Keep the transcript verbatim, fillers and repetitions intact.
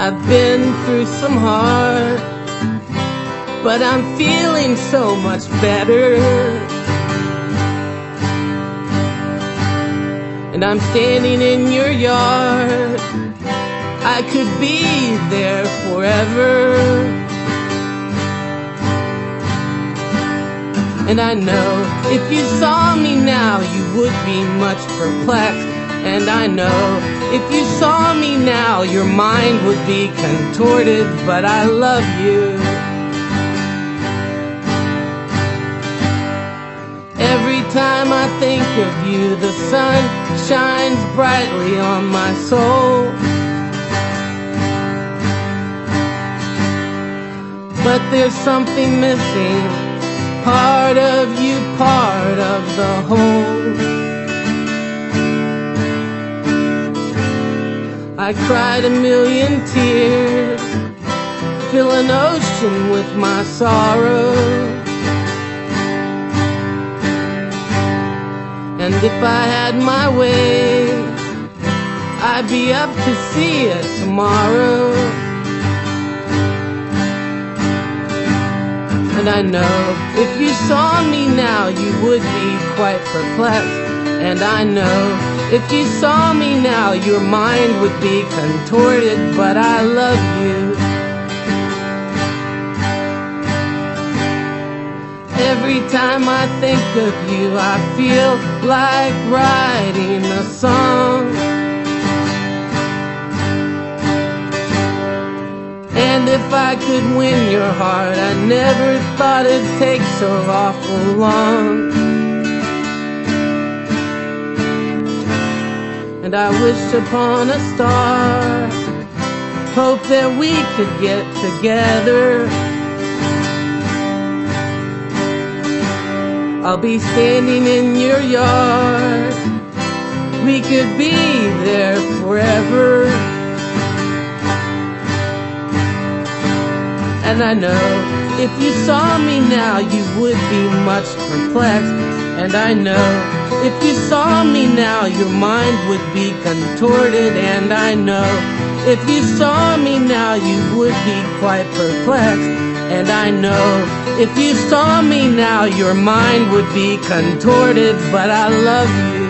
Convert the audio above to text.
I've been through some hard, but I'm feeling so much better. And I'm standing in your yard, I could be there forever. And I know if you saw me now, you would be much perplexed. And I know if you saw me now, your mind would be contorted, but I love you. Every time I think of you, the sun shines brightly on my soul. But there's something missing, part of you, part of the whole. I cried a million tears, fill an ocean with my sorrow. And if I had my way, I'd be up to see it tomorrow. And I know if you saw me now, you would be quite perplexed. And I know if you saw me now, your mind would be contorted, but I love you. Every time I think of you, I feel like writing a song. And if I could win your heart, I never thought it'd take so awful long. And I wish upon a star, hope that we could get together. I'll be standing in your yard, we could be there forever. And I know if you saw me now, you would be much perplexed. And I know if you saw me now, your mind would be contorted. And I know if you saw me now, you would be quite perplexed. And I know if you saw me now, your mind would be contorted, but I love you.